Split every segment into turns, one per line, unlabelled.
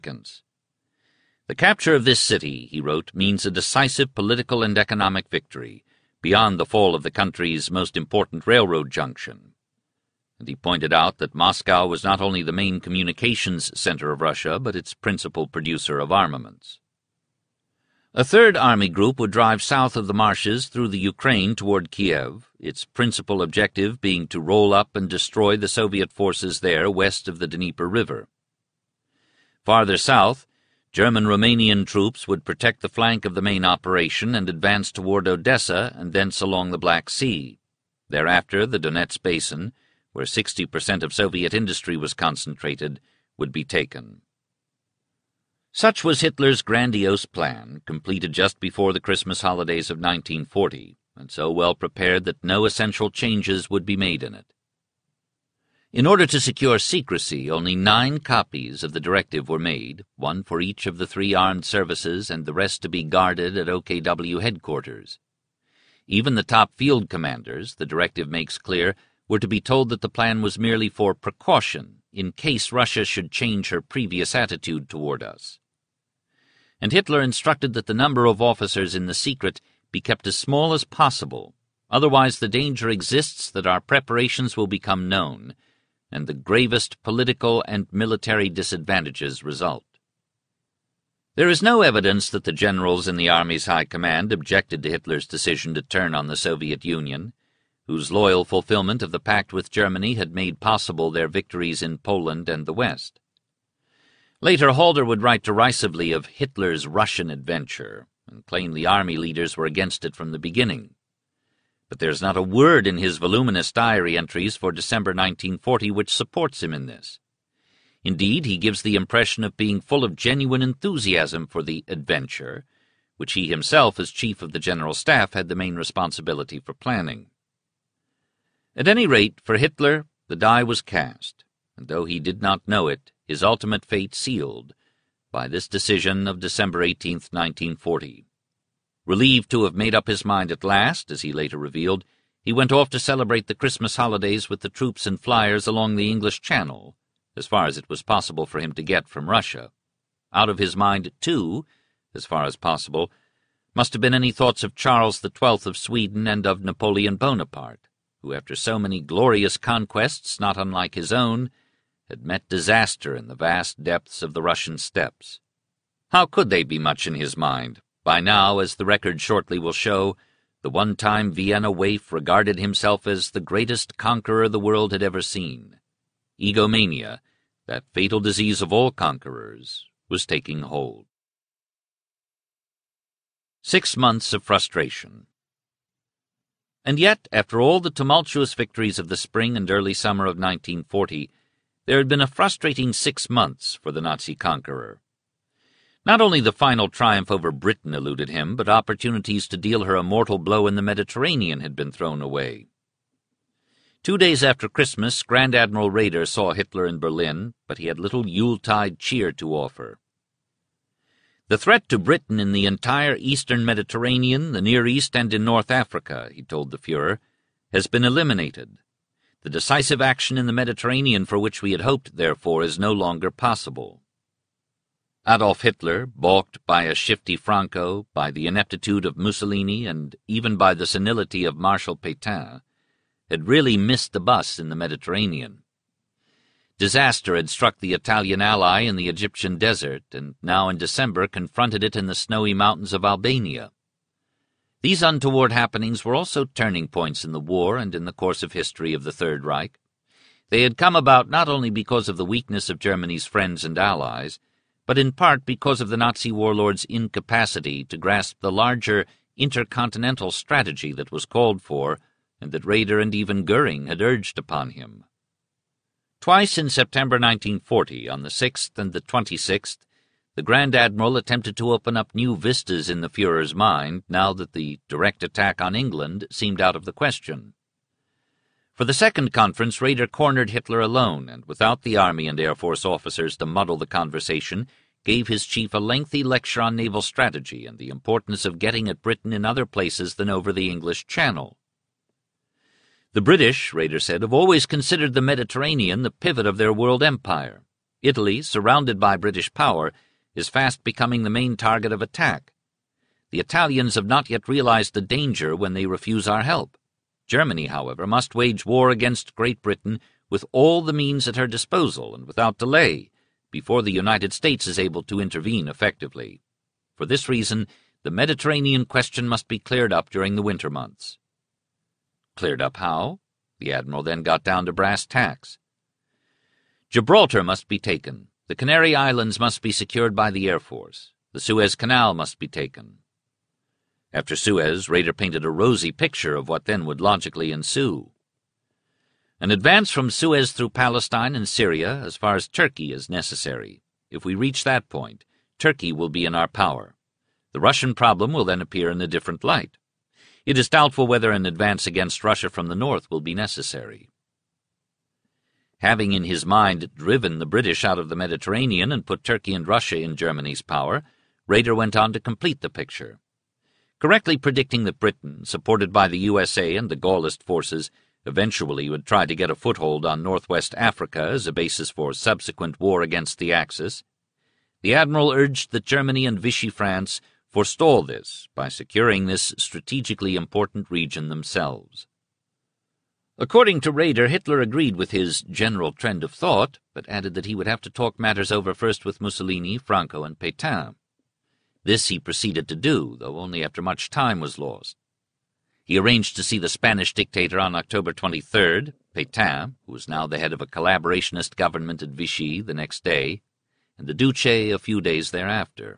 The capture of this city, he wrote, means a decisive political and economic victory, beyond the fall of the country's most important railroad junction. And he pointed out that Moscow was not only the main communications center of Russia, but its principal producer of armaments. A third army group would drive south of the marshes through the Ukraine toward Kiev, its principal objective being to roll up and destroy the Soviet forces there west of the Dnieper River. Farther south, German-Romanian troops would protect the flank of the main operation and advance toward Odessa and thence along the Black Sea. Thereafter, the Donetsk Basin, where 60% of Soviet industry was concentrated, would be taken. Such was Hitler's grandiose plan, completed just before the Christmas holidays of 1940, and so well prepared that no essential changes would be made in it. In order to secure secrecy, only 9 copies of the directive were made, one for each of the 3 armed services and the rest to be guarded at OKW headquarters. Even the top field commanders, the directive makes clear, were to be told that the plan was merely for precaution, in case Russia should change her previous attitude toward us. And Hitler instructed that the number of officers in the secret be kept as small as possible, otherwise the danger exists that our preparations will become known, and the gravest political and military disadvantages result. There is no evidence that the generals in the Army's high command objected to Hitler's decision to turn on the Soviet Union, whose loyal fulfillment of the pact with Germany had made possible their victories in Poland and the West. Later, Halder would write derisively of Hitler's Russian adventure, and claim the Army leaders were against it from the beginning. But there's not a word in his voluminous diary entries for December 1940 which supports him in this. Indeed, he gives the impression of being full of genuine enthusiasm for the adventure, which he himself, as Chief of the General Staff, had the main responsibility for planning. At any rate, for Hitler, the die was cast, and though he did not know it, his ultimate fate sealed by this decision of December 18, 1940. Relieved to have made up his mind at last, as he later revealed, he went off to celebrate the Christmas holidays with the troops and flyers along the English Channel, as far as it was possible for him to get from Russia. Out of his mind, too, as far as possible, must have been any thoughts of Charles XII of Sweden and of Napoleon Bonaparte, who, after so many glorious conquests not unlike his own, had met disaster in the vast depths of the Russian steppes. How could they be much in his mind? By now, as the record shortly will show, the one-time Vienna waif regarded himself as the greatest conqueror the world had ever seen. Egomania, that fatal disease of all conquerors, was taking hold. 6 months of frustration. And yet, after all the tumultuous victories of the spring and early summer of 1940, there had been a frustrating 6 months for the Nazi conqueror. Not only the final triumph over Britain eluded him, but opportunities to deal her a mortal blow in the Mediterranean had been thrown away. 2 days after Christmas, Grand Admiral Raeder saw Hitler in Berlin, but he had little Yuletide cheer to offer. The threat to Britain in the entire eastern Mediterranean, the Near East, and in North Africa, he told the Führer, has been eliminated. The decisive action in the Mediterranean for which we had hoped, therefore, is no longer possible. Adolf Hitler, balked by a shifty Franco, by the ineptitude of Mussolini, and even by the senility of Marshal Pétain, had really missed the bus in the Mediterranean. Disaster had struck the Italian ally in the Egyptian desert, and now in December confronted it in the snowy mountains of Albania. These untoward happenings were also turning points in the war and in the course of history of the Third Reich. They had come about not only because of the weakness of Germany's friends and allies, but in part because of the Nazi warlord's incapacity to grasp the larger intercontinental strategy that was called for, and that Raeder and even Goering had urged upon him. Twice in September 1940, on the 6th and the 26th, the Grand Admiral attempted to open up new vistas in the Führer's mind, now that the direct attack on England seemed out of the question. For the second conference, Raeder cornered Hitler alone, and without the Army and Air Force officers to muddle the conversation, gave his chief a lengthy lecture on naval strategy and the importance of getting at Britain in other places than over the English Channel. The British, Raeder said, have always considered the Mediterranean the pivot of their world empire. Italy, surrounded by British power, is fast becoming the main target of attack. The Italians have not yet realized the danger when they refuse our help. Germany, however, must wage war against Great Britain with all the means at her disposal and without delay, before the United States is able to intervene effectively. For this reason, the Mediterranean question must be cleared up during the winter months. Cleared up how? The admiral then got down to brass tacks. Gibraltar must be taken. The Canary Islands must be secured by the Air Force. The Suez Canal must be taken. After Suez, Raeder painted a rosy picture of what then would logically ensue. An advance from Suez through Palestine and Syria as far as Turkey is necessary. If we reach that point, Turkey will be in our power. The Russian problem will then appear in a different light. It is doubtful whether an advance against Russia from the north will be necessary. Having in his mind driven the British out of the Mediterranean and put Turkey and Russia in Germany's power, Raeder went on to complete the picture. Correctly predicting that Britain, supported by the USA and the Gaullist forces, eventually would try to get a foothold on northwest Africa as a basis for subsequent war against the Axis, the admiral urged that Germany and Vichy France forestall this by securing this strategically important region themselves. According to Raeder, Hitler agreed with his general trend of thought, but added that he would have to talk matters over first with Mussolini, Franco, and Pétain. This he proceeded to do, though only after much time was lost. He arranged to see the Spanish dictator on October 23rd, Pétain, who was now the head of a collaborationist government at Vichy, the next day, and the Duce a few days thereafter.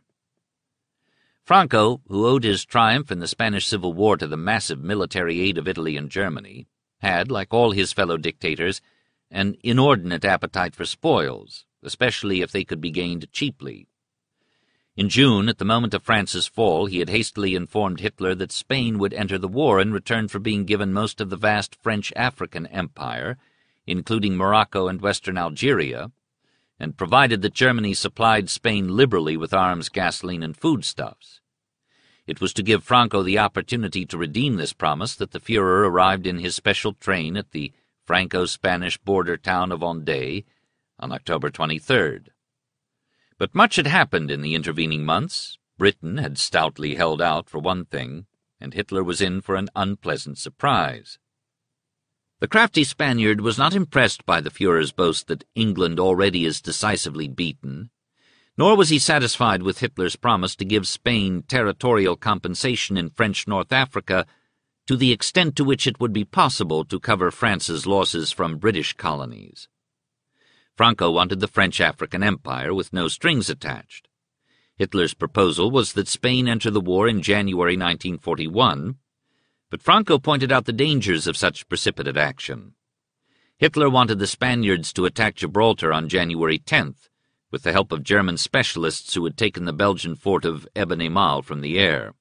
Franco, who owed his triumph in the Spanish Civil War to the massive military aid of Italy and Germany, had, like all his fellow dictators, an inordinate appetite for spoils, especially if they could be gained cheaply. In June, at the moment of France's fall, he had hastily informed Hitler that Spain would enter the war in return for being given most of the vast French African empire, including Morocco and western Algeria, and provided that Germany supplied Spain liberally with arms, gasoline, and foodstuffs. It was to give Franco the opportunity to redeem this promise that the Führer arrived in his special train at the Franco-Spanish border town of Vendée on October 23rd. But much had happened in the intervening months. Britain had stoutly held out, for one thing, and Hitler was in for an unpleasant surprise. The crafty Spaniard was not impressed by the Führer's boast that England already is decisively beaten, nor was he satisfied with Hitler's promise to give Spain territorial compensation in French North Africa to the extent to which it would be possible to cover France's losses from British colonies. Franco wanted the French African Empire with no strings attached. Hitler's proposal was that Spain enter the war in January 1941, but Franco pointed out the dangers of such precipitate action. Hitler wanted the Spaniards to attack Gibraltar on January 10th, with the help of German specialists who had taken the Belgian fort of Eben-Emal from the air.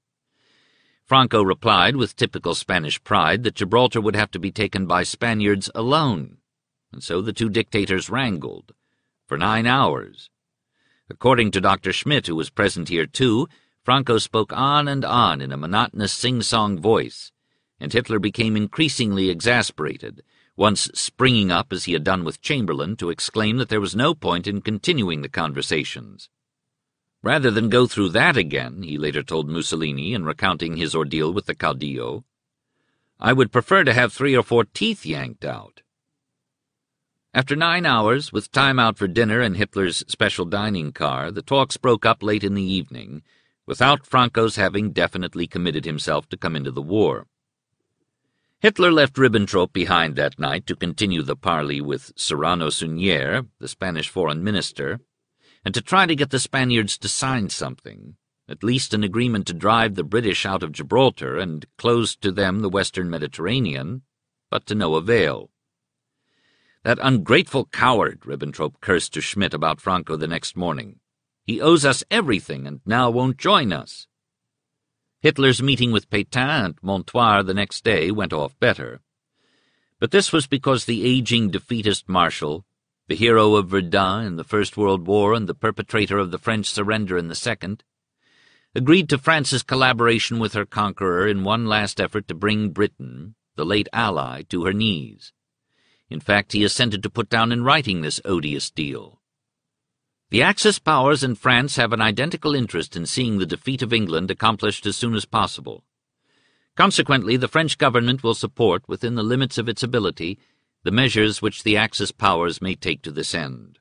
Franco replied with typical Spanish pride that Gibraltar would have to be taken by Spaniards alone, and so the two dictators wrangled for 9 hours. According to Dr. Schmidt, who was present here too, Franco spoke on and on in a monotonous sing-song voice, and Hitler became increasingly exasperated, once springing up, as he had done with Chamberlain, to exclaim that there was no point in continuing the conversations. Rather than go through that again, he later told Mussolini in recounting his ordeal with the Caudillo, I would prefer to have 3 or 4 teeth yanked out. After 9 hours, with time out for dinner in Hitler's special dining car, the talks broke up late in the evening, without Franco's having definitely committed himself to come into the war. Hitler left Ribbentrop behind that night to continue the parley with Serrano Suñer, the Spanish foreign minister, and to try to get the Spaniards to sign something, at least an agreement to drive the British out of Gibraltar and close to them the western Mediterranean, but to no avail. That ungrateful coward, Ribbentrop cursed to Schmidt about Franco the next morning. He owes us everything and now won't join us. Hitler's meeting with Pétain at Montoire the next day went off better. But this was because the aging defeatist marshal, the hero of Verdun in the First World War and the perpetrator of the French surrender in the Second, agreed to France's collaboration with her conqueror in one last effort to bring Britain, the late ally, to her knees. In fact, he assented to put down in writing this odious deal, The Axis powers and France have an identical interest in seeing the defeat of England accomplished as soon as possible. Consequently, the French government will support, within the limits of its ability, the measures which the Axis powers may take to this end.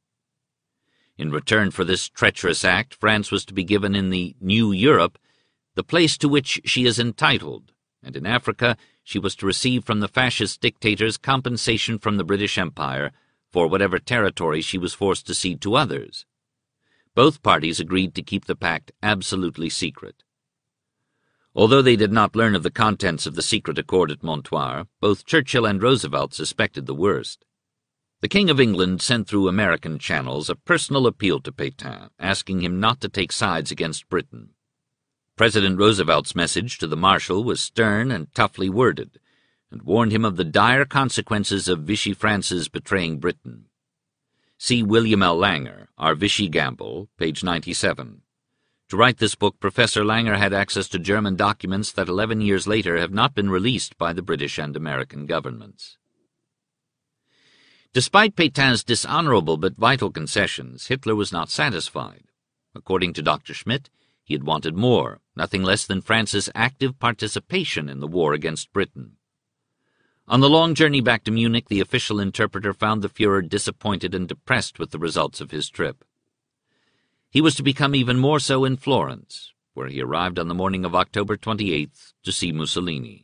In return for this treacherous act, France was to be given in the New Europe the place to which she is entitled, and in Africa she was to receive from the fascist dictators compensation from the British Empire for whatever territory she was forced to cede to others. Both parties agreed to keep the pact absolutely secret. Although they did not learn of the contents of the secret accord at Montoire, both Churchill and Roosevelt suspected the worst. The King of England sent through American channels a personal appeal to Pétain, asking him not to take sides against Britain. President Roosevelt's message to the Marshal was stern and toughly worded, and warned him of the dire consequences of Vichy France's betraying Britain. See William L. Langer, Our Vichy Gamble, page 97. To write this book, Professor Langer had access to German documents that 11 years later have not been released by the British and American governments. Despite Pétain's dishonorable but vital concessions, Hitler was not satisfied. According to Dr. Schmidt, he had wanted more, nothing less than France's active participation in the war against Britain. On the long journey back to Munich, the official interpreter found the Führer disappointed and depressed with the results of his trip. He was to become even more so in Florence, where he arrived on the morning of October 28th to see Mussolini.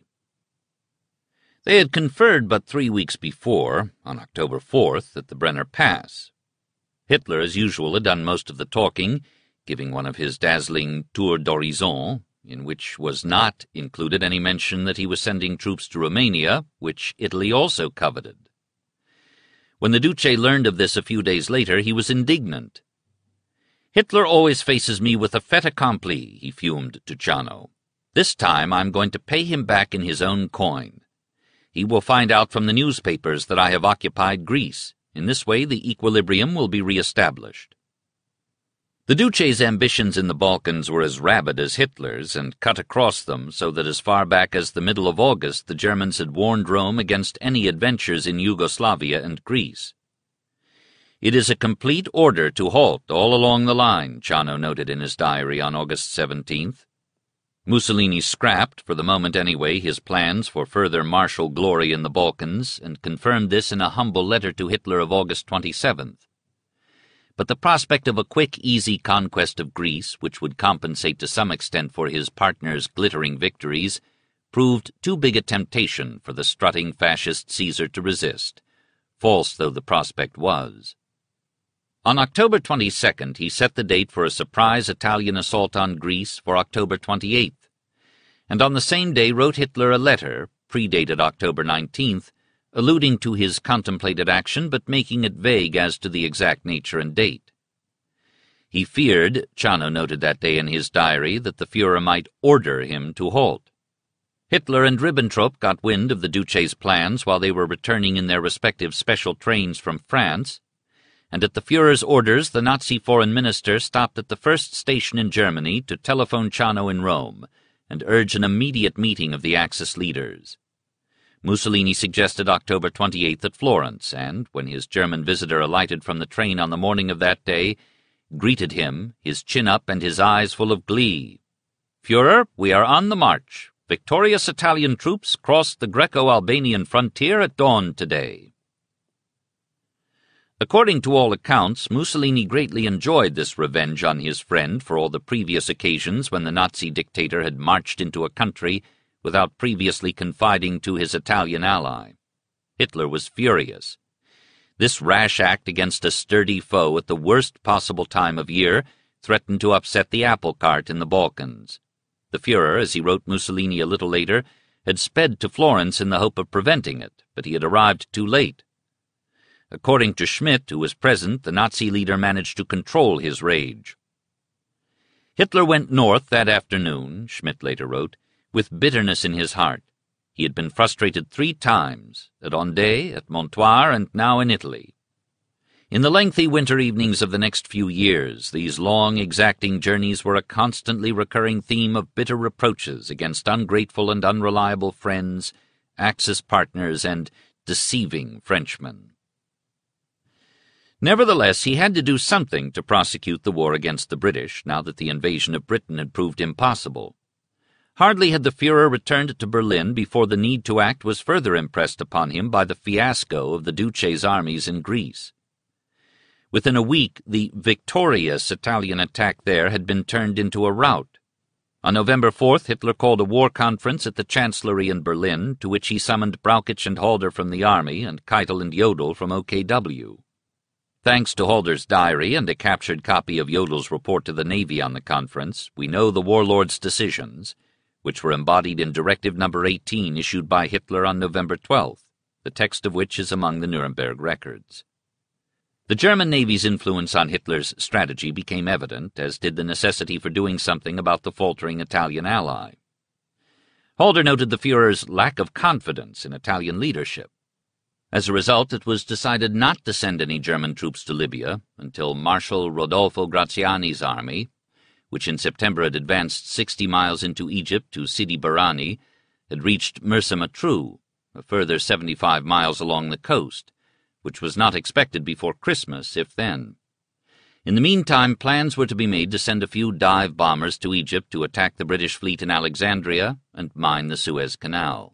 They had conferred but 3 weeks before, on October 4th, at the Brenner Pass. Hitler, as usual, had done most of the talking, giving one of his dazzling tours d'horizon, in which was not included any mention that he was sending troops to Romania, which Italy also coveted. When the Duce learned of this a few days later, he was indignant. "Hitler always faces me with a fait accompli," he fumed to Ciano. "This time I'm going to pay him back in his own coin. He will find out from the newspapers that I have occupied Greece. In this way the equilibrium will be re-established." The Duce's ambitions in the Balkans were as rabid as Hitler's, and cut across them so that as far back as the middle of August the Germans had warned Rome against any adventures in Yugoslavia and Greece. "It is a complete order to halt all along the line," Ciano noted in his diary on August 17th. Mussolini scrapped, for the moment anyway, his plans for further martial glory in the Balkans, and confirmed this in a humble letter to Hitler of August 27th. But the prospect of a quick, easy conquest of Greece, which would compensate to some extent for his partner's glittering victories, proved too big a temptation for the strutting fascist Caesar to resist, false though the prospect was. On October 22nd, he set the date for a surprise Italian assault on Greece for October 28th, and on the same day wrote Hitler a letter, predated October 19th, alluding to his contemplated action but making it vague as to the exact nature and date. He feared, Ciano noted that day in his diary, that the Führer might order him to halt. Hitler and Ribbentrop got wind of the Duce's plans while they were returning in their respective special trains from France, and at the Führer's orders the Nazi foreign minister stopped at the first station in Germany to telephone Ciano in Rome and urge an immediate meeting of the Axis leaders. Mussolini suggested October 28th at Florence, and, when his German visitor alighted from the train on the morning of that day, greeted him, his chin up and his eyes full of glee. "Führer, we are on the march. Victorious Italian troops crossed the Greco-Albanian frontier at dawn today." According to all accounts, Mussolini greatly enjoyed this revenge on his friend for all the previous occasions when the Nazi dictator had marched into a country without previously confiding to his Italian ally. Hitler was furious. This rash act against a sturdy foe at the worst possible time of year threatened to upset the apple cart in the Balkans. The Führer, as he wrote Mussolini a little later, had sped to Florence in the hope of preventing it, but he had arrived too late. According to Schmidt, who was present, the Nazi leader managed to control his rage. Hitler went north that afternoon, Schmidt later wrote, with bitterness in his heart. He had been frustrated 3 times, at Onday, at Montoire, and now in Italy. In the lengthy winter evenings of the next few years, these long, exacting journeys were a constantly recurring theme of bitter reproaches against ungrateful and unreliable friends, Axis partners, and deceiving Frenchmen. Nevertheless, he had to do something to prosecute the war against the British, now that the invasion of Britain had proved impossible. Hardly had the Führer returned to Berlin before the need to act was further impressed upon him by the fiasco of the Duce's armies in Greece. Within a week, the victorious Italian attack there had been turned into a rout. On November 4th, Hitler called a war conference at the Chancellery in Berlin, to which he summoned Brauchitsch and Halder from the army and Keitel and Jodl from OKW. Thanks to Halder's diary and a captured copy of Jodl's report to the Navy on the conference, we know the warlord's decisions, which were embodied in Directive No. 18 issued by Hitler on November 12th, the text of which is among the Nuremberg records. The German Navy's influence on Hitler's strategy became evident, as did the necessity for doing something about the faltering Italian ally. Halder noted the Führer's lack of confidence in Italian leadership. As a result, it was decided not to send any German troops to Libya until Marshal Rodolfo Graziani's army, which in September had advanced 60 miles into Egypt to Sidi Barrani, had reached Mersa Matruh, a further 75 miles along the coast, which was not expected before Christmas, if then. In the meantime, plans were to be made to send a few dive bombers to Egypt to attack the British fleet in Alexandria and mine the Suez Canal.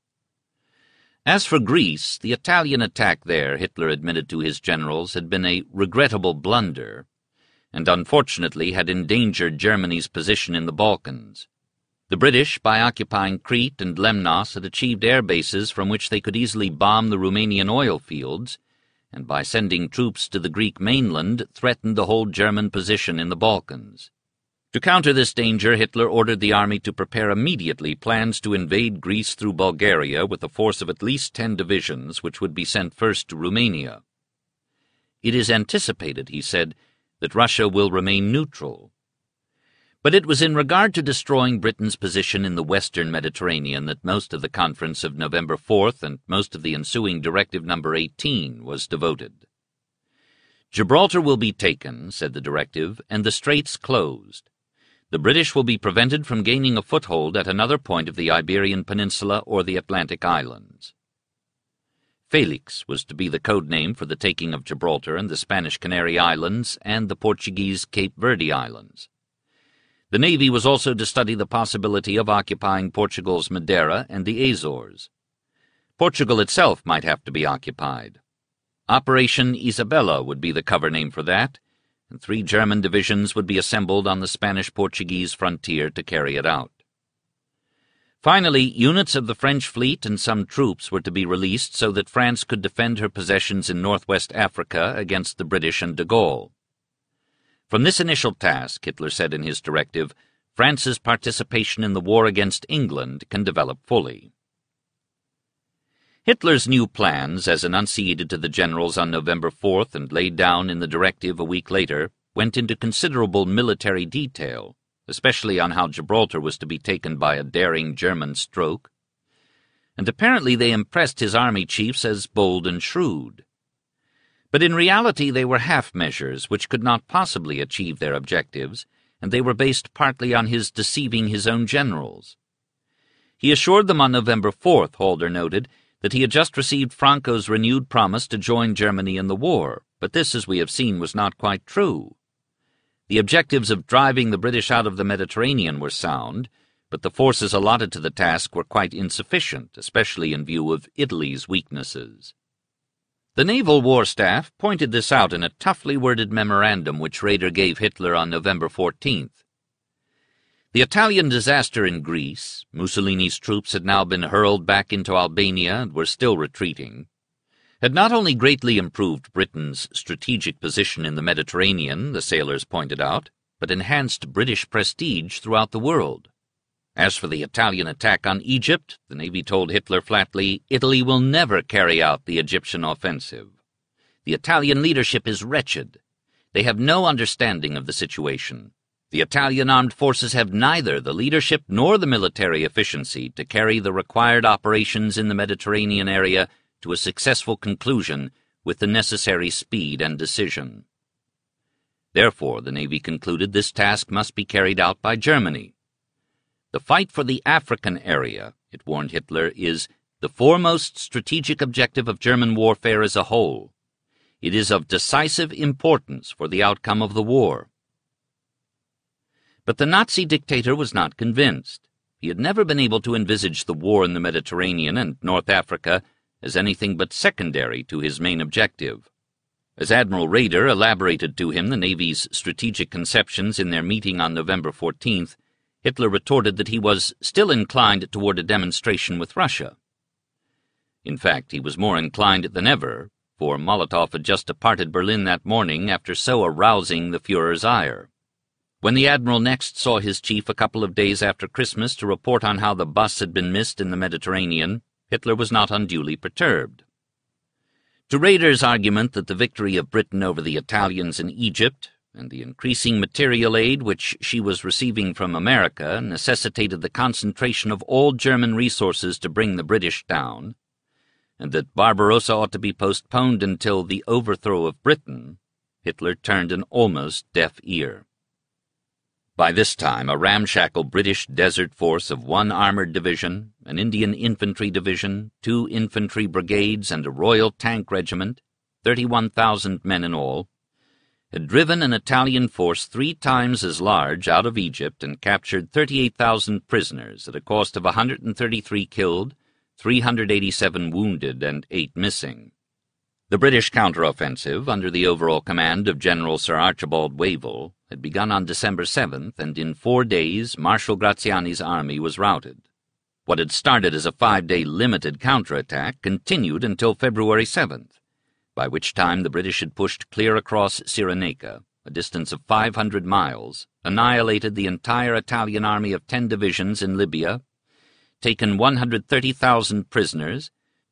As for Greece, the Italian attack there, Hitler admitted to his generals, had been a regrettable blunder, and unfortunately had endangered Germany's position in the Balkans. The British, by occupying Crete and Lemnos, had achieved air bases from which they could easily bomb the Romanian oil fields, and by sending troops to the Greek mainland, threatened the whole German position in the Balkans. To counter this danger, Hitler ordered the army to prepare immediately plans to invade Greece through Bulgaria with a force of at least 10 divisions, which would be sent first to Romania. It is anticipated, he said, that Russia will remain neutral. But it was in regard to destroying Britain's position in the western Mediterranean that most of the conference of November 4th and most of the ensuing Directive No. 18 was devoted. Gibraltar will be taken, said the directive, and the straits closed. The British will be prevented from gaining a foothold at another point of the Iberian Peninsula or the Atlantic Islands. Felix was to be the code name for the taking of Gibraltar and the Spanish Canary Islands and the Portuguese Cape Verde Islands. The Navy was also to study the possibility of occupying Portugal's Madeira and the Azores. Portugal itself might have to be occupied. Operation Isabella would be the cover name for that, and 3 German divisions would be assembled on the Spanish-Portuguese frontier to carry it out. Finally, units of the French fleet and some troops were to be released so that France could defend her possessions in northwest Africa against the British and de Gaulle. From this initial task, Hitler said in his directive, France's participation in the war against England can develop fully. Hitler's new plans, as enunciated to the generals on November 4th and laid down in the directive a week later, went into considerable military detail, especially on how Gibraltar was to be taken by a daring German stroke, and apparently they impressed his army chiefs as bold and shrewd. But in reality they were half-measures which could not possibly achieve their objectives, and they were based partly on his deceiving his own generals. He assured them on November 4th, Halder noted, that he had just received Franco's renewed promise to join Germany in the war, but this, as we have seen, was not quite true. The objectives of driving the British out of the Mediterranean were sound, but the forces allotted to the task were quite insufficient, especially in view of Italy's weaknesses. The Naval War Staff pointed this out in a toughly worded memorandum which Raeder gave Hitler on November 14th. The Italian disaster in Greece, Mussolini's troops had now been hurled back into Albania and were still retreating, had not only greatly improved Britain's strategic position in the Mediterranean, the sailors pointed out, but enhanced British prestige throughout the world. As for the Italian attack on Egypt, the Navy told Hitler flatly, Italy will never carry out the Egyptian offensive. The Italian leadership is wretched. They have no understanding of the situation. The Italian armed forces have neither the leadership nor the military efficiency to carry the required operations in the Mediterranean area to a successful conclusion with the necessary speed and decision. Therefore, the Navy concluded this task must be carried out by Germany. The fight for the African area, it warned Hitler, is the foremost strategic objective of German warfare as a whole. It is of decisive importance for the outcome of the war. But the Nazi dictator was not convinced. He had never been able to envisage the war in the Mediterranean and North Africa as anything but secondary to his main objective. As Admiral Raeder elaborated to him the Navy's strategic conceptions in their meeting on November 14th, Hitler retorted that he was still inclined toward a demonstration with Russia. In fact, he was more inclined than ever, for Molotov had just departed Berlin that morning after so arousing the Führer's ire. When the Admiral next saw his chief a couple of days after Christmas to report on how the bus had been missed in the Mediterranean, Hitler was not unduly perturbed. To Raeder's argument that the victory of Britain over the Italians in Egypt and the increasing material aid which she was receiving from America necessitated the concentration of all German resources to bring the British down, and that Barbarossa ought to be postponed until the overthrow of Britain, Hitler turned an almost deaf ear. By this time, a ramshackle British desert force of 1 armored division, an Indian infantry division, 2 infantry brigades, and a Royal Tank Regiment, 31,000 men in all, had driven an Italian force 3 times as large out of Egypt and captured 38,000 prisoners at a cost of 133 killed, 387 wounded, and 8 missing. The British counteroffensive, under the overall command of General Sir Archibald Wavell, had begun on December 7th, and in 4 days Marshal Graziani's army was routed. What had started as a 5-day limited counterattack continued until February 7th, by which time the British had pushed clear across Cyrenaica, a distance of 500 miles, annihilated the entire Italian army of 10 divisions in Libya, taken 130,000 prisoners,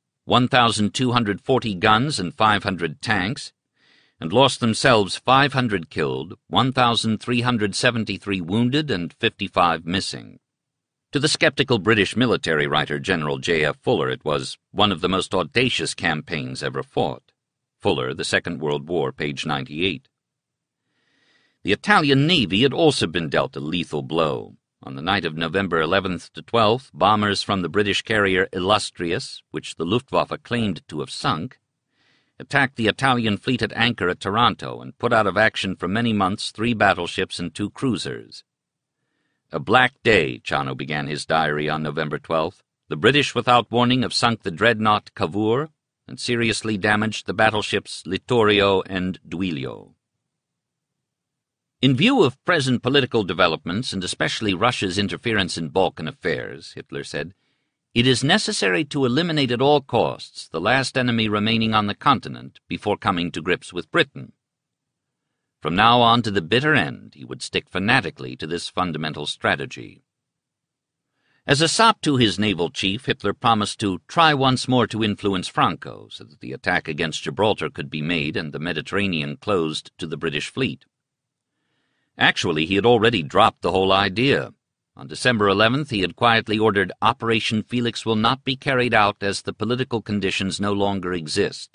1,240 guns and 500 tanks, and lost themselves 500 killed, 1,373 wounded, and 55 missing. To the skeptical British military writer General J.F. Fuller, it was one of the most audacious campaigns ever fought. Fuller, The Second World War, page 98. The Italian Navy had also been dealt a lethal blow. On the night of November 11th to 12th, bombers from the British carrier Illustrious, which the Luftwaffe claimed to have sunk, attacked the Italian fleet at anchor at Taranto and put out of action for many months 3 battleships and 2 cruisers. A black day, Ciano began his diary on November 12th. The British, without warning, have sunk the dreadnought Cavour and seriously damaged the battleships Littorio and Duilio. In view of present political developments, and especially Russia's interference in Balkan affairs, Hitler said, it is necessary to eliminate at all costs the last enemy remaining on the continent before coming to grips with Britain. From now on to the bitter end, he would stick fanatically to this fundamental strategy. As a sop to his naval chief, Hitler promised to try once more to influence Franco so that the attack against Gibraltar could be made and the Mediterranean closed to the British fleet. Actually, he had already dropped the whole idea. On December 11th, he had quietly ordered Operation Felix will not be carried out as the political conditions no longer exist.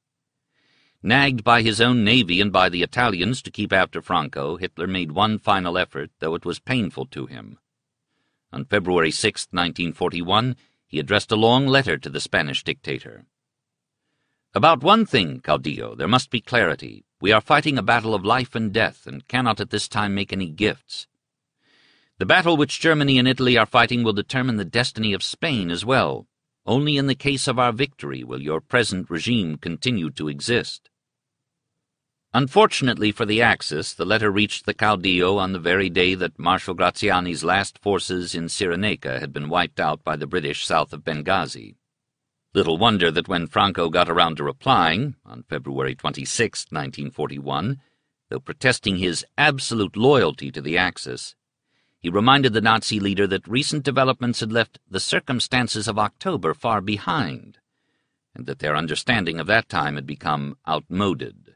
Nagged by his own navy and by the Italians to keep after Franco, Hitler made one final effort, though it was painful to him. On February 6, 1941, he addressed a long letter to the Spanish dictator. About one thing, Caudillo, there must be clarity. We are fighting a battle of life and death, and cannot at this time make any gifts. The battle which Germany and Italy are fighting will determine the destiny of Spain as well. Only in the case of our victory will your present regime continue to exist. Unfortunately for the Axis, the letter reached the Caudillo on the very day that Marshal Graziani's last forces in Cyrenaica had been wiped out by the British south of Benghazi. Little wonder that when Franco got around to replying, on February 26, 1941, though protesting his absolute loyalty to the Axis, he reminded the Nazi leader that recent developments had left the circumstances of October far behind, and that their understanding of that time had become outmoded.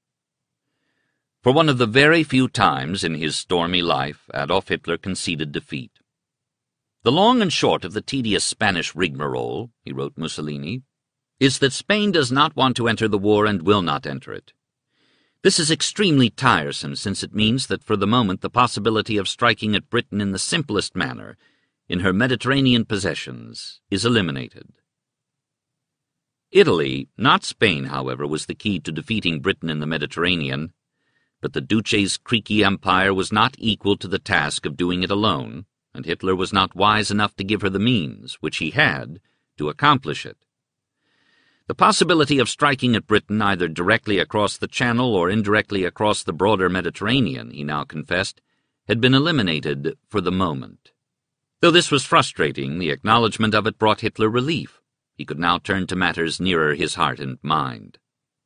For one of the very few times in his stormy life, Adolf Hitler conceded defeat. The long and short of the tedious Spanish rigmarole, he wrote Mussolini, is that Spain does not want to enter the war and will not enter it. This is extremely tiresome, since it means that for the moment the possibility of striking at Britain in the simplest manner, in her Mediterranean possessions, is eliminated. Italy, not Spain, however, was the key to defeating Britain in the Mediterranean, but the Duce's creaky empire was not equal to the task of doing it alone, and Hitler was not wise enough to give her the means, which he had, to accomplish it. The possibility of striking at Britain either directly across the Channel or indirectly across the broader Mediterranean, he now confessed, had been eliminated for the moment. Though this was frustrating, the acknowledgment of it brought Hitler relief. He could now turn to matters nearer his heart and mind.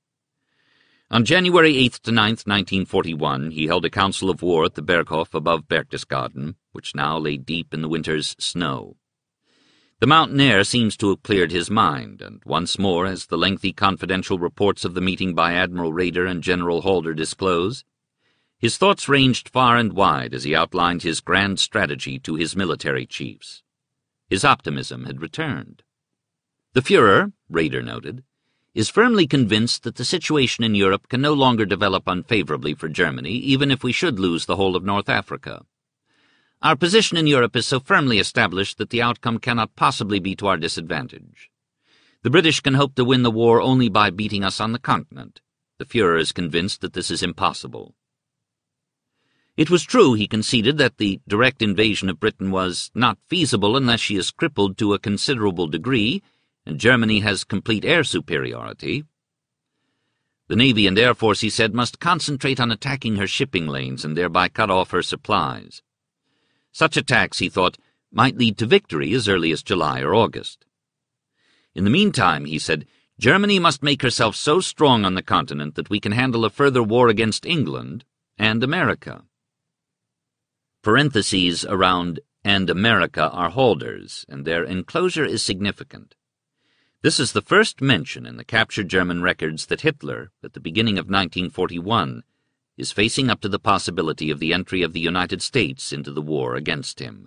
On January 8th to 9th, 1941, he held a council of war at the Berghof above Berchtesgaden, which now lay deep in the winter's snow. The mountain air seems to have cleared his mind, and once more, as the lengthy confidential reports of the meeting by Admiral Raeder and General Halder disclose, his thoughts ranged far and wide as he outlined his grand strategy to his military chiefs. His optimism had returned. The Führer, Raeder noted, is firmly convinced that the situation in Europe can no longer develop unfavorably for Germany, even if we should lose the whole of North Africa. Our position in Europe is so firmly established that the outcome cannot possibly be to our disadvantage. The British can hope to win the war only by beating us on the continent. The Führer is convinced that this is impossible. It was true, he conceded, that the direct invasion of Britain was not feasible unless she is crippled to a considerable degree, and Germany has complete air superiority. The Navy and Air Force, he said, must concentrate on attacking her shipping lanes and thereby cut off her supplies. Such attacks, he thought, might lead to victory as early as July or August. In the meantime, he said, Germany must make herself so strong on the continent that we can handle a further war against England and America. Parentheses around "and America" are Halder's, and their enclosure is significant. This is the first mention in the captured German records that Hitler, at the beginning of 1941, is facing up to the possibility of the entry of the United States into the war against him.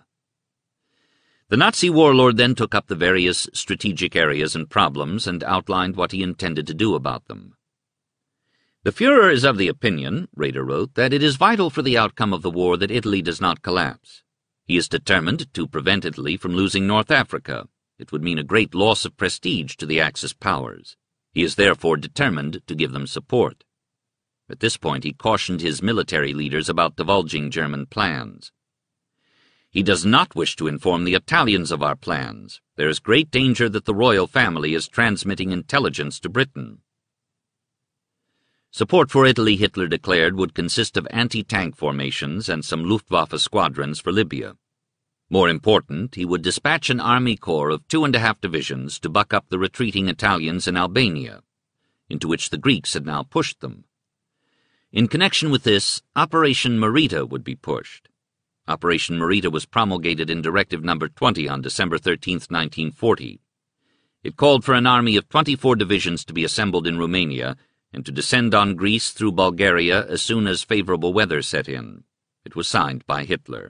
The Nazi warlord then took up the various strategic areas and problems and outlined what he intended to do about them. The Führer is of the opinion, Raeder wrote, that it is vital for the outcome of the war that Italy does not collapse. He is determined to prevent Italy from losing North Africa. It would mean a great loss of prestige to the Axis powers. He is therefore determined to give them support. At this point he cautioned his military leaders about divulging German plans. He does not wish to inform the Italians of our plans. There is great danger that the royal family is transmitting intelligence to Britain. Support for Italy, Hitler declared, would consist of anti-tank formations and some Luftwaffe squadrons for Libya. More important, he would dispatch an army corps of 2.5 divisions to buck up the retreating Italians in Albania, into which the Greeks had now pushed them. In connection with this, Operation Marita would be pushed. Operation Marita was promulgated in Directive No. 20 on December 13, 1940. It called for an army of 24 divisions to be assembled in Romania and to descend on Greece through Bulgaria as soon as favorable weather set in. It was signed by Hitler.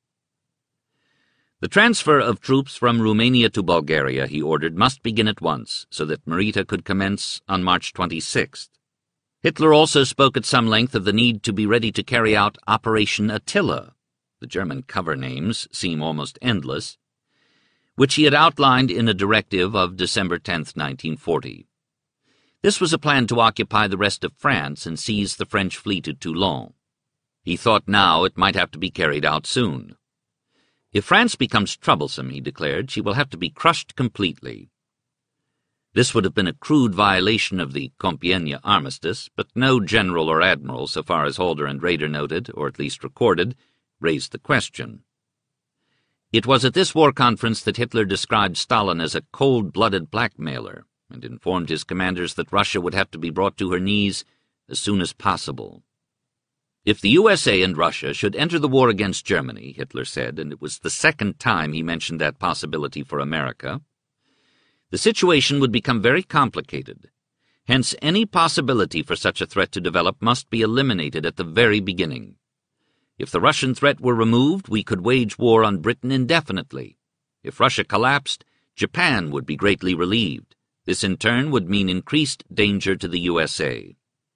The transfer of troops from Romania to Bulgaria, he ordered, must begin at once, so that Marita could commence on March 26th. Hitler also spoke at some length of the need to be ready to carry out Operation Attila. The German cover names seem almost endless, which he had outlined in a directive of December 10, 1940. This was a plan to occupy the rest of France and seize the French fleet at Toulon. He thought now it might have to be carried out soon. If France becomes troublesome, he declared, she will have to be crushed completely. This would have been a crude violation of the Compiègne armistice, but no general or admiral, so far as Halder and Raeder noted, or at least recorded, raised the question. It was at this war conference that Hitler described Stalin as a cold-blooded blackmailer and informed his commanders that Russia would have to be brought to her knees as soon as possible. If the USA and Russia should enter the war against Germany, Hitler said, and it was the second time he mentioned that possibility for America, the situation would become very complicated. Hence, any possibility for such a threat to develop must be eliminated at the very beginning. If the Russian threat were removed, we could wage war on Britain indefinitely. If Russia collapsed, Japan would be greatly relieved. This in turn would mean increased danger to the USA.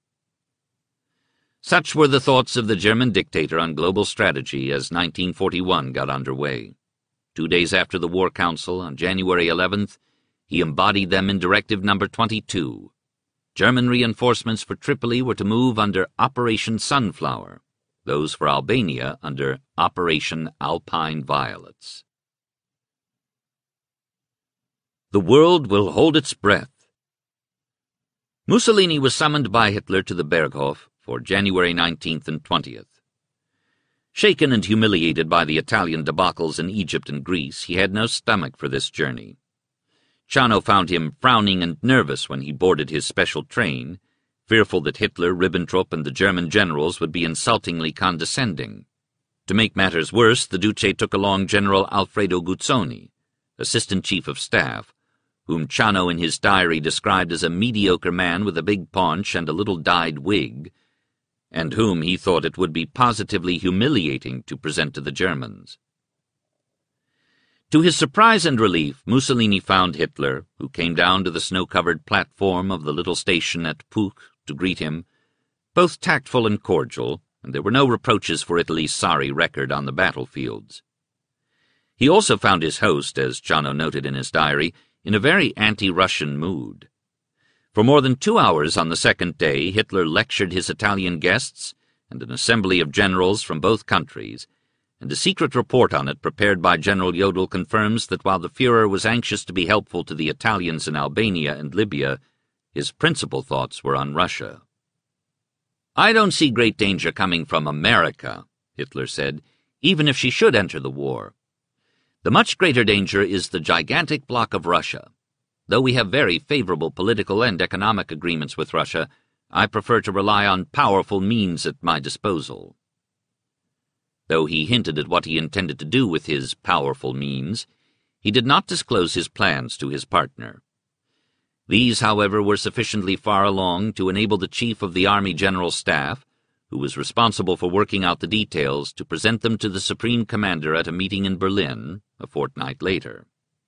Such were the thoughts of the German dictator on global strategy as 1941 got underway. 2 days after the War Council, on January 11th, He embodied them in Directive Number 22. German reinforcements for Tripoli were to move under Operation Sunflower, those for Albania under Operation Alpine Violets. The world will hold its breath. Mussolini was summoned by Hitler to the Berghof for January 19th and 20th. Shaken and humiliated by the Italian debacles in Egypt and Greece, he had no stomach for this journey. Ciano found him frowning and nervous when he boarded his special train, fearful that Hitler, Ribbentrop, and the German generals would be insultingly condescending. To make matters worse, the Duce took along General Alfredo Guzzoni, Assistant Chief of Staff, whom Ciano in his diary described as a mediocre man with a big paunch and a little dyed wig, and whom he thought it would be positively humiliating to present to the Germans. To his surprise and relief, Mussolini found Hitler, who came down to the snow-covered platform of the little station at Puch to greet him, both tactful and cordial, and there were no reproaches for Italy's sorry record on the battlefields. He also found his host, as Ciano noted in his diary, in a very anti-Russian mood. For more than 2 hours on the second day, Hitler lectured his Italian guests and an assembly of generals from both countries, and a secret report on it prepared by General Jodl confirms that while the Führer was anxious to be helpful to the Italians in Albania and Libya, his principal thoughts were on Russia. "I don't see great danger coming from America," Hitler said, "even if she should enter the war. The much greater danger is the gigantic bloc of Russia. Though we have very favorable political and economic agreements with Russia, I prefer to rely on powerful means at my disposal." Though he hinted at what he intended to do with his powerful means, he did not disclose his plans to his partner. These, however, were sufficiently far along to enable the Chief of the Army General Staff, who was responsible for working out the details, to present them to the Supreme Commander at a meeting in Berlin a fortnight later.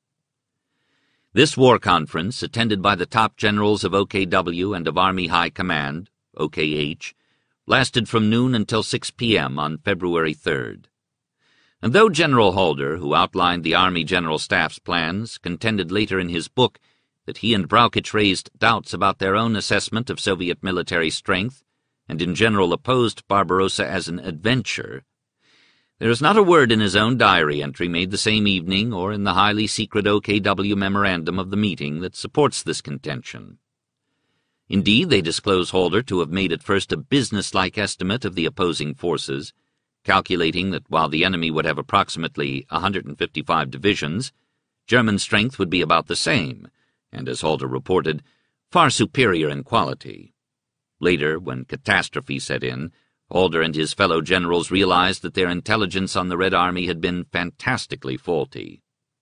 This war conference, attended by the top generals of OKW and of Army High Command, OKH, lasted from noon until 6 p.m. on February 3rd. And though General Halder, who outlined the Army General Staff's plans, contended later in his book that he and Brauchitsch raised doubts about their own assessment of Soviet military strength, and in general opposed Barbarossa as an adventure, there is not a word in his own diary entry made the same evening or in the highly secret OKW memorandum of the meeting that supports this contention. Indeed, they disclose Halder to have made at first a business-like estimate of the opposing forces, calculating that while the enemy would have approximately 155 divisions, German strength would be about the same, and, as Halder reported, far superior in quality. Later, when catastrophe set in, Halder and his fellow generals realized that their intelligence on the Red Army had been fantastically faulty.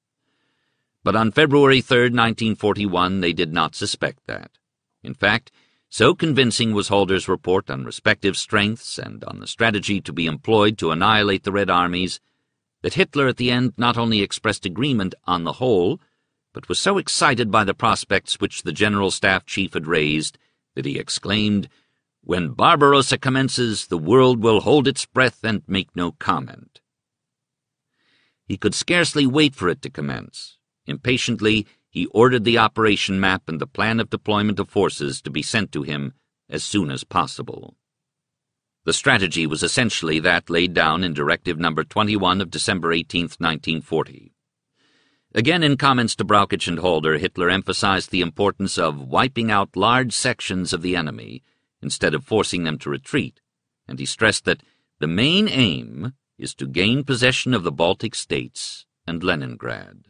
But on February 3, 1941, they did not suspect that. In fact, so convincing was Halder's report on respective strengths and on the strategy to be employed to annihilate the Red Armies that Hitler at the end not only expressed agreement on the whole, but was so excited by the prospects which the General Staff Chief had raised that he exclaimed, "When Barbarossa commences, the world will hold its breath and make no comment." He could scarcely wait for it to commence. Impatiently, he ordered the operation map and the plan of deployment of forces to be sent to him as soon as possible. The strategy was essentially that laid down in Directive Number 21 of December 18, 1940. Again, in comments to Brauchitsch and Halder, Hitler emphasized the importance of wiping out large sections of the enemy instead of forcing them to retreat, and he stressed that the main aim is to gain possession of the Baltic states and Leningrad.